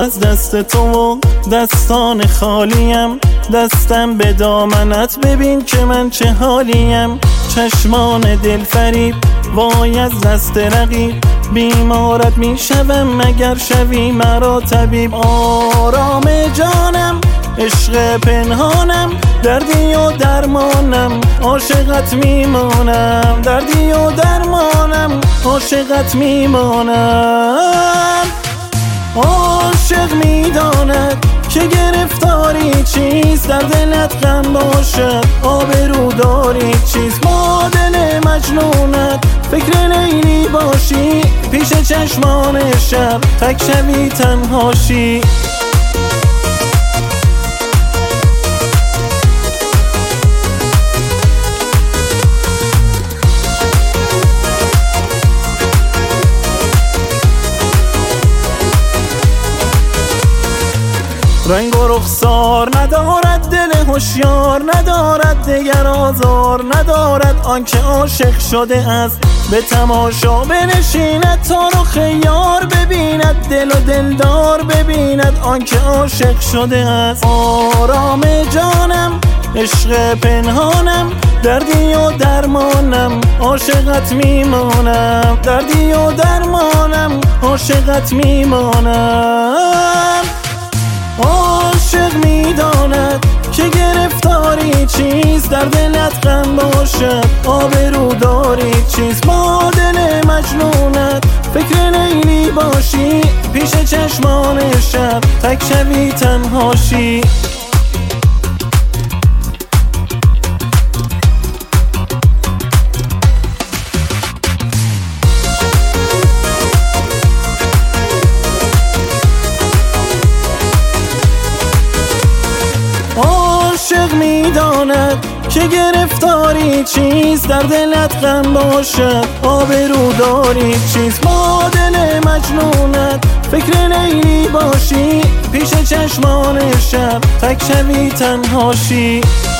از دست تو و دستان خالیم، دستم به دامنت ببین که من چه حالیم. چشمان دل فریب وای از دست رقیب، بیمارت میشوم مگر شوی مرا طبیب. آرام جانم عشق پنهانم، دردی و درمانم عاشقت میمانم. دردی و درمانم عاشقت میمانم. عاشق میداند که گرفتاری چیست، در دلت غم باشد آبروداری چیست. ما دل مجنونت فکر لیلی باشی، پیش چشمان شب تک شوی تنهاشی. رنگ و رخسار ندارد دل هوشیار، ندارد دگر آزار ندارد آنکه عاشق شده است. به تماشا بنشیند تا رخ یار ببیند، دل و دلدار ببیند آنکه عاشق شده است. آرام جانم عشق پنهانم، دردی و درمانم عاشقت میمانم. دردی و درمانم عاشقت میمانم. عاشق میداند که گرفتاری چیست، در دلت غم باشد آبروداری چیست. ما دل مجنونت فکر لیلی باشی، پیش چشمان شب تک شوی تنهاشی. عاشق میداند که گرفتاری چیست، در دلت غم باشد آبروداری چیست. ما دل مجنونت فکر لیلی باشی، پیش چشمان شب تک شوی تنهاشی.